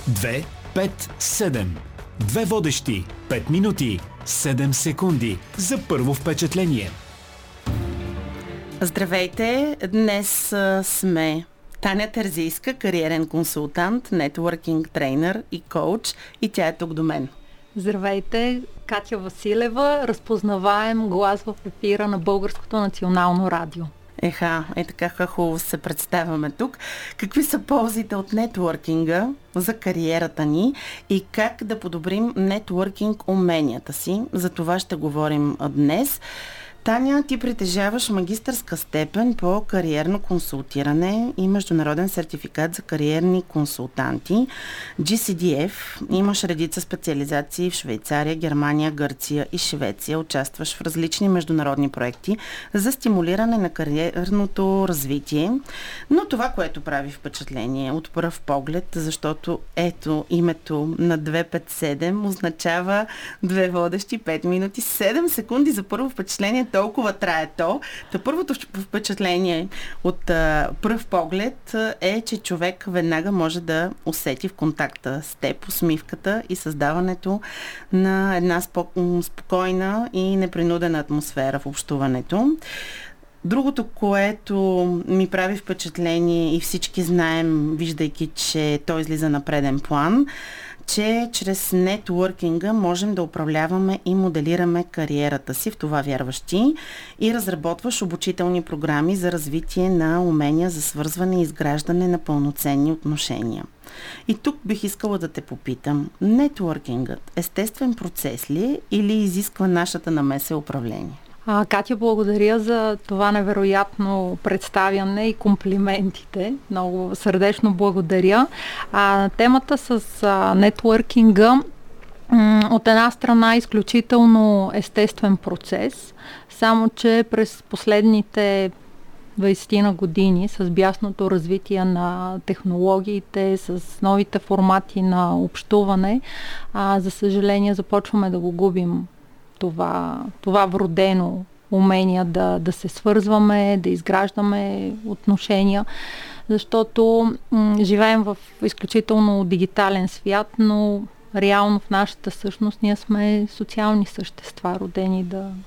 2, 5, 7. Две водещи, 5 минути, 7 секунди за първо впечатление. Здравейте! Днес сме Таня Терзийска, кариерен консултант, нетворкинг трейнер и коуч, и тя е тук до мен. Здравейте! Катя Василева, разпознаваем глас в ефира на Българското национално радио. Така хубаво се представяме тук. Какви са ползите от нетворкинга за кариерата ни и как да подобрим нетворкинг уменията си? За това ще говорим днес. Таня, ти притежаваш магистърска степен по кариерно консултиране и международен сертификат за кариерни консултанти, GCDF. Имаш редица специализации в Швейцария, Германия, Гърция и Швеция. Участваш в различни международни проекти за стимулиране на кариерното развитие. Но това, което прави впечатление от пръв поглед, защото ето името на 257 означава две водещи, 5 минути, 7 секунди за първо впечатление. Толкова трае то. Първото впечатление от пръв поглед е, че човек веднага може да усети в контакта с теб усмивката и създаването на една спокойна и непринудена атмосфера в общуването. Другото, което ми прави впечатление и всички знаем, виждайки, че той излиза на преден план, че чрез нетворкинга можем да управляваме и моделираме кариерата си, в това вярваш ти, и разработваш обучителни програми за развитие на умения за свързване и изграждане на пълноценни отношения. И тук бих искала да те попитам, нетворкингът естествен процес ли е или изисква нашата намеса и управление? Катя, благодаря за това невероятно представяне и комплиментите. Много сърдечно благодаря. Темата с нетворкинга от една страна е изключително естествен процес, само че през последните 20 на години с бясното развитие на технологиите, с новите формати на общуване, за съжаление започваме да го губим това вродено умение да се свързваме, да изграждаме отношения, защото живеем в изключително дигитален свят, но реално в нашата същност ние сме социални същества, родени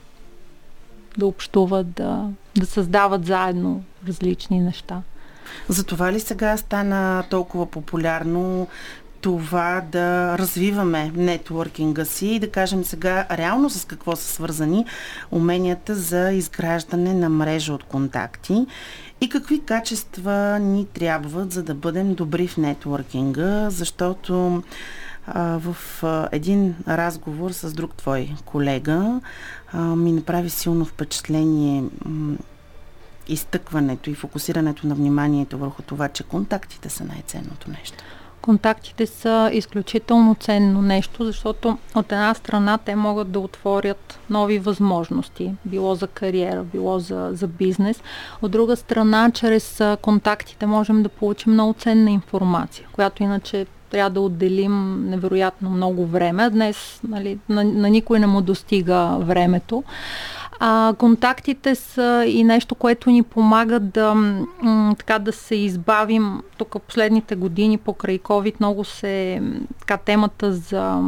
да общуват, да създават заедно различни неща. Затова ли сега стана толкова популярно това да развиваме нетворкинга си и да кажем сега реално с какво са свързани уменията за изграждане на мрежа от контакти и какви качества ни трябват, за да бъдем добри в нетворкинга, защото в един разговор с друг твой колега ми направи силно впечатление изтъкването и фокусирането на вниманието върху това, че контактите са най-ценното нещо. Контактите са изключително ценно нещо, защото от една страна те могат да отворят нови възможности, било за кариера, било за бизнес. От друга страна, чрез контактите можем да получим много ценна информация, която иначе трябва да отделим невероятно много време. Днес на никой не му достига времето. Контактите са и нещо, което ни помага да се избавим. Тук в последните години покрай COVID много темата за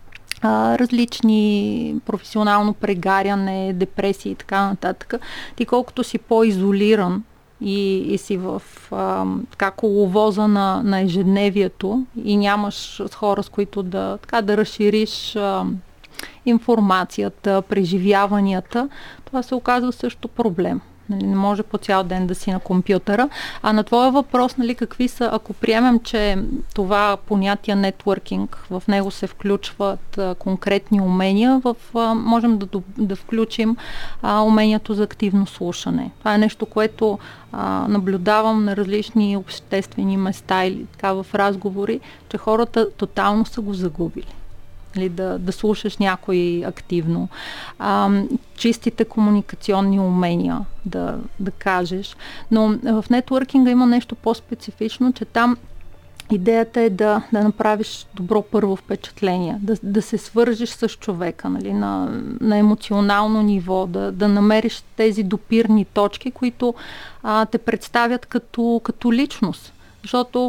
различни професионално прегаряне, депресии и така нататък. Ти колкото си по-изолиран и си в коловоза на ежедневието и нямаш хора, с които да разшириш информацията, преживяванията, това се оказва също проблем. Не може по цял ден да си на компютъра. А на твоя въпрос, какви са, ако приемем, че това понятие нетворкинг, в него се включват конкретни умения, можем да включим умението за активно слушане. Това е нещо, което наблюдавам на различни обществени места или в разговори, че хората тотално са го загубили. Да слушаш някой активно. Чистите комуникационни умения да кажеш. Но в нетворкинга има нещо по-специфично, че там идеята е да направиш добро първо впечатление, да се свържиш с човека, на емоционално ниво, да намериш тези допирни точки, които те представят като личност. Защото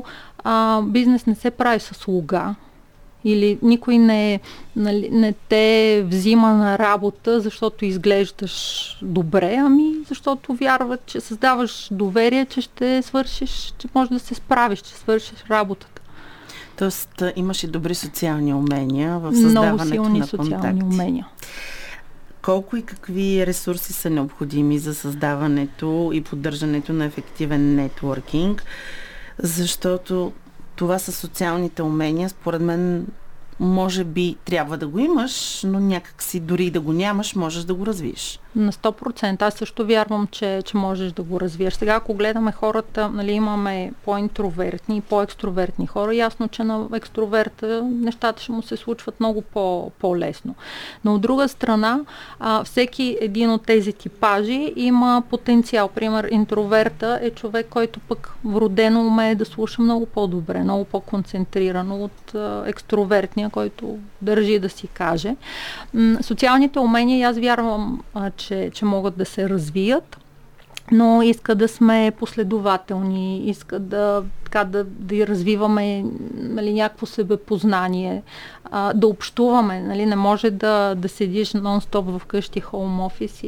бизнес не се прави с слуга. Или никой не те взима на работа, защото изглеждаш добре, защото вярват, че създаваш доверие, че ще свършиш, че можеш да се справиш, че свършиш работата. Тоест имаш и добри социални умения в създаването на контакти. Много силни социални умения. Колко и какви ресурси са необходими за създаването и поддържането на ефективен нетворкинг? Защото това са социалните умения, според мен, може би трябва да го имаш, но някак си дори да го нямаш, можеш да го развиеш. На 100%. Аз също вярвам, че можеш да го развиеш. Сега, ако гледаме хората, имаме по-интровертни и по-екстровертни хора, ясно, че на екстроверта нещата ще му се случват много по-лесно. Но от друга страна, всеки един от тези типажи има потенциал. Пример, интроверта е човек, който пък вродено умее да слуша много по-добре, много по-концентрирано от екстровертния, който държи да си каже. Социалните умения, аз вярвам, че могат да се развият, но иска да сме последователни, иска да развиваме някакво себепознание, да общуваме. Не може да седиш нон-стоп вкъщи хоум офис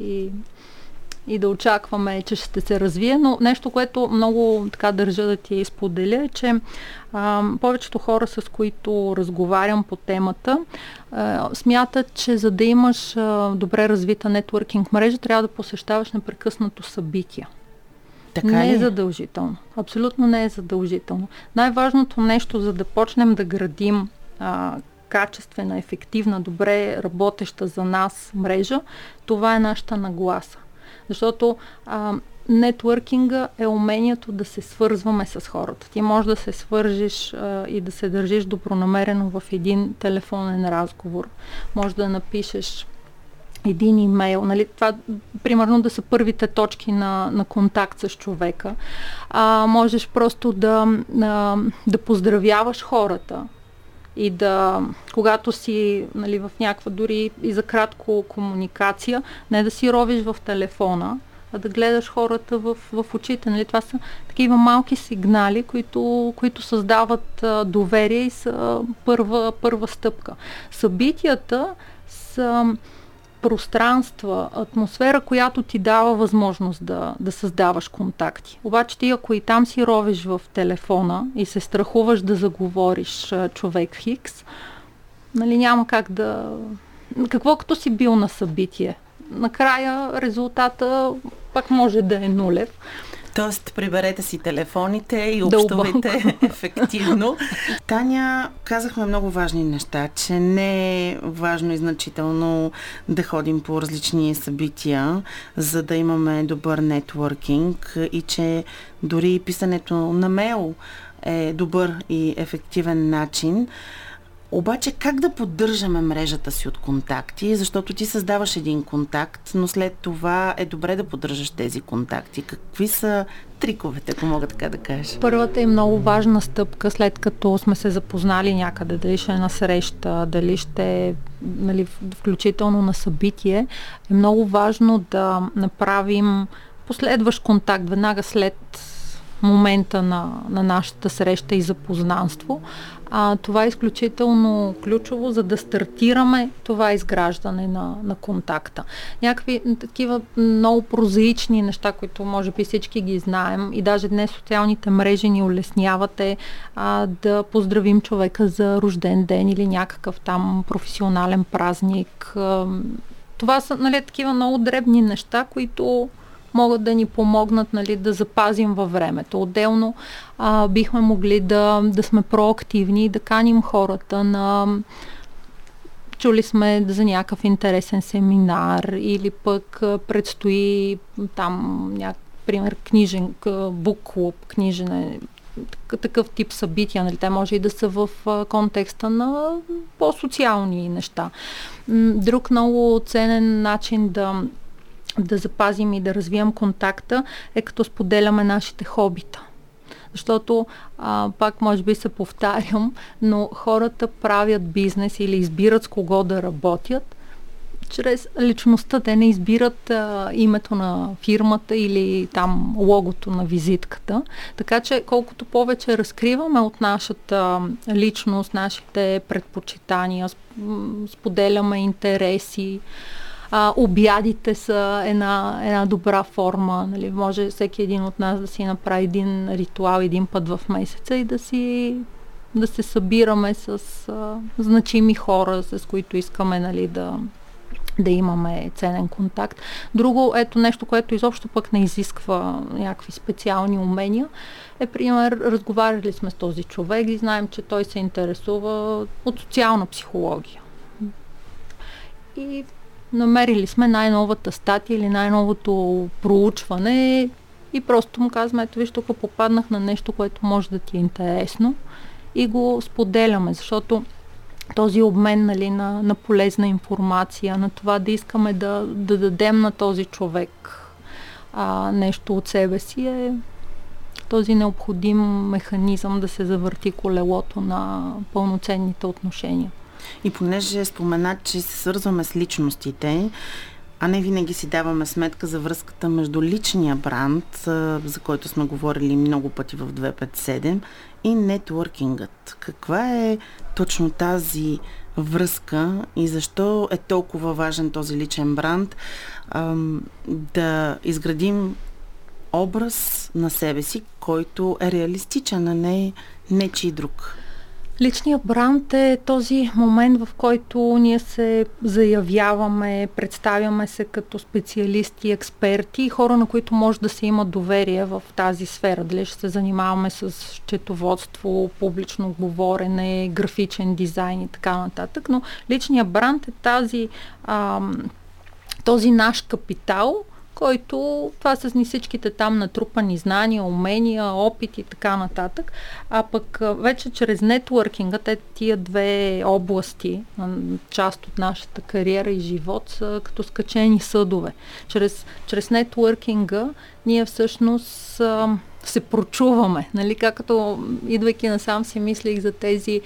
и да очакваме, че ще се развие, но нещо, което много държа да ти споделя е, че повечето хора, с които разговарям по темата, смятат, че за да имаш добре развита нетворкинг мрежа, трябва да посещаваш непрекъснато събития. Така не ли? е задължително. Абсолютно не е задължително. Най-важното нещо, за да почнем да градим качествена, ефективна, добре работеща за нас мрежа, това е нашата нагласа. Защото нетворкинга е умението да се свързваме с хората. Ти можеш да се свържиш и да се държиш добронамерено в един телефонен разговор. Може да напишеш един имейл. Това, примерно, да са първите точки на контакт с човека. Можеш просто да поздравяваш хората. И когато си в някаква дори и за кратко комуникация, не да си ровиш в телефона, а да гледаш хората в очите. Това са такива малки сигнали, които създават доверие и са първа стъпка. Събитията са пространства, атмосфера, която ти дава възможност да създаваш контакти. Обаче ти, ако и там си ровиш в телефона и се страхуваш да заговориш човек Хикс, няма как да... Какво като си бил на събитие? Накрая резултата пак може да е нулев. Тоест, приберете си телефоните и общувайте ефективно. Таня, казахме много важни неща, че не е важно и значително да ходим по различни събития, за да имаме добър нетворкинг и че дори писането на мейл е добър и ефективен начин. Обаче как да поддържаме мрежата си от контакти, защото ти създаваш един контакт, но след това е добре да поддържаш тези контакти. Какви са триковете, ако мога така да кажа? Първата и много важна стъпка, след като сме се запознали някъде, дали ще е на среща, дали ще е включително на събитие, е много важно да направим последващ контакт веднага след момента на нашата среща и запознанство. Това е изключително ключово, за да стартираме това изграждане на контакта. Някакви такива много прозаични неща, които може би всички ги знаем и даже днес социалните мрежи ни улесняват да поздравим човека за рожден ден или някакъв там професионален празник. Това са такива много дребни неща, които могат да ни помогнат да запазим във времето. Отделно бихме могли да сме проактивни и да каним хората чули сме за някакъв интересен семинар или пък предстои там пример книжен бук-клуб, книжен такъв тип събития. Те може и да са в контекста на по-социални неща. Друг много ценен начин да запазим и да развием контакта е като споделяме нашите хобита. Защото, пак може би се повтарям, но хората правят бизнес или избират с кого да работят чрез личността. Те не избират името на фирмата или там логото на визитката. Така че колкото повече разкриваме от нашата личност, нашите предпочитания, споделяме интереси, обядите са една добра форма. Нали? Може всеки един от нас да си направи един ритуал един път в месеца и да се събираме с значими хора, с които искаме, нали, да имаме ценен контакт. Друго, ето нещо, което изобщо пък не изисква някакви специални умения, е, пример, разговаряли сме с този човек и знаем, че той се интересува от социална психология. И намерили сме най-новата статия или най-новото проучване и просто му казваме, ето виж, тук попаднах на нещо, което може да ти е интересно и го споделяме, защото този обмен, нали, на полезна информация, на това да искаме да дадем на този човек нещо от себе си, е този необходим механизъм да се завърти колелото на пълноценните отношения. И понеже спомена, че се свързваме с личностите, а не винаги си даваме сметка за връзката между личния бранд, за който сме говорили много пъти в 257, и нетворкингът. Каква е точно тази връзка и защо е толкова важен този личен бранд, да изградим образ на себе си, който е реалистичен, а не нечий друг? Личният бранд е този момент, в който ние се заявяваме, представяме се като специалисти, експерти и хора, на които може да се има доверие в тази сфера. Дали ще се занимаваме с счетоводство, публично говорене, графичен дизайн и така нататък. Но личният бранд е този наш капитал, който, това са всичките там натрупани знания, умения, опит и така нататък. А пък вече чрез нетворкинга, тия две области, част от нашата кариера и живот, са като скачени съдове. Чрез нетворкинга ние всъщност се прочуваме. Нали? Както идвайки насам си мислих за тези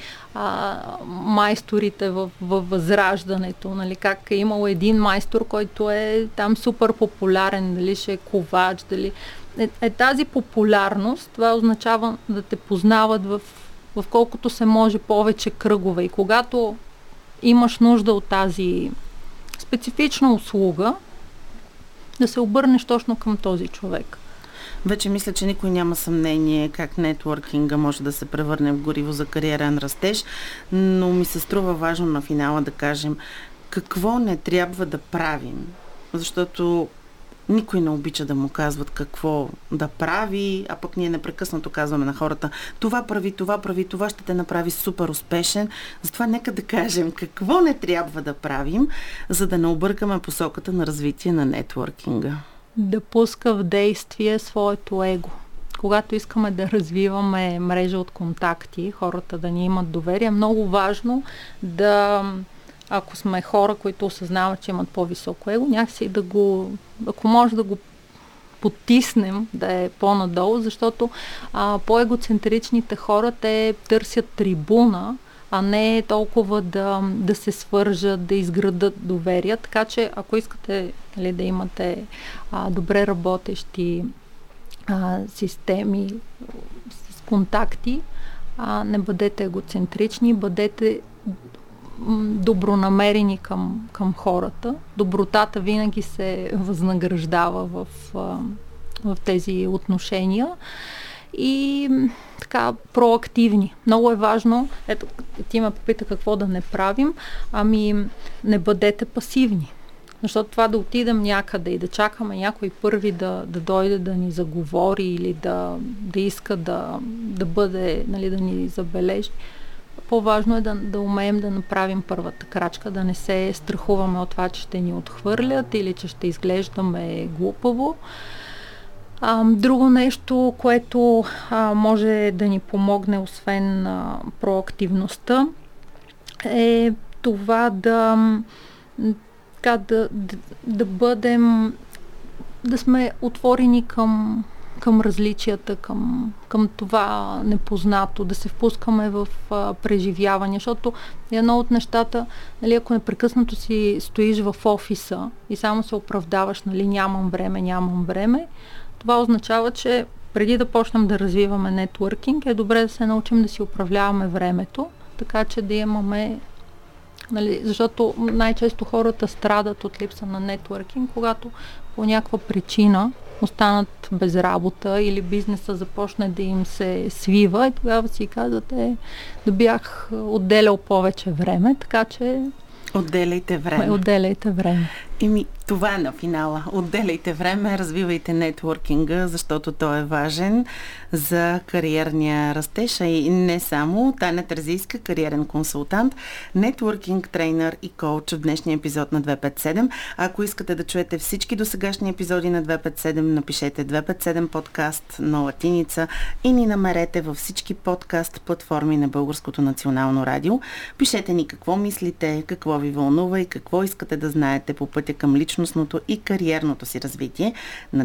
майсторите в възраждането. Нали? Как е имало един майстор, който е там супер популярен, дали ще е ковач, дали... Тази популярност, това означава да те познават в колкото се може повече кръгове. И когато имаш нужда от тази специфична услуга, да се обърнеш точно към този човек. Вече мисля, че никой няма съмнение как нетворкинга може да се превърне в гориво за кариерен растеж, но ми се струва важно на финала да кажем какво не трябва да правим, защото никой не обича да му казват какво да прави, а пък ние непрекъснато казваме на хората това прави, това ще те направи супер успешен. Затова нека да кажем какво не трябва да правим, за да не объркаме посоката на развитие на нетворкинга. Да пуска в действие своето его. Когато искаме да развиваме мрежа от контакти, хората да ни имат доверие, е много важно ако сме хора, които осъзнават, че имат по-високо его, някакси ако може да го потиснем, да е по-надолу, защото по-егоцентричните хора, те търсят трибуна, а не толкова да се свържат, да изградат доверие. Така че, ако искате, нали, да имате добре работещи системи с контакти, не бъдете егоцентрични, бъдете добронамерени към хората. Добротата винаги се възнаграждава в тези отношения. И така, проактивни. Много е важно, ето, ти ме попита какво да не правим, не бъдете пасивни. Защото това да отидем някъде и да чакаме някой първи да дойде да ни заговори или да иска да бъде, нали, да ни забележи, по-важно е да умеем да направим първата крачка, да не се страхуваме от това, че ще ни отхвърлят или че ще изглеждаме глупаво. Друго нещо, което може да ни помогне, освен проактивността, е това да бъдем, да сме отворени към към различията, към това непознато, да се впускаме в преживяване, защото едно от нещата, нали, ако непрекъснато си стоиш в офиса и само се оправдаваш, нали, нямам време, това означава, че преди да почнем да развиваме нетворкинг, е добре да се научим да си управляваме времето, така че да имаме, нали, защото най-често хората страдат от липса на нетворкинг, когато по някаква причина останат без работа или бизнеса започне да им се свива и тогава си казват, да бях отделял повече време, така че отделяйте време. Това е на финала. Отделяйте време, развивайте нетворкинга, защото той е важен за кариерния растеж, и не само. Таня Терзийска, кариерен консултант, нетворкинг трейнер и коуч в днешния епизод на 257. Ако искате да чуете всички досегашни епизоди на 257, напишете 257 подкаст на латиница и ни намерете във всички подкаст платформи на Българското национално радио. Пишете ни какво мислите, какво ви вълнува и какво искате да знаете по пътя към личностното и кариерното си развитие на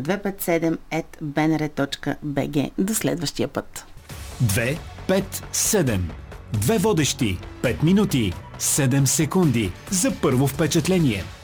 257@bnr.bg. До следващия път. 257. Две водещи. 5 минути. 7 секунди за първо впечатление.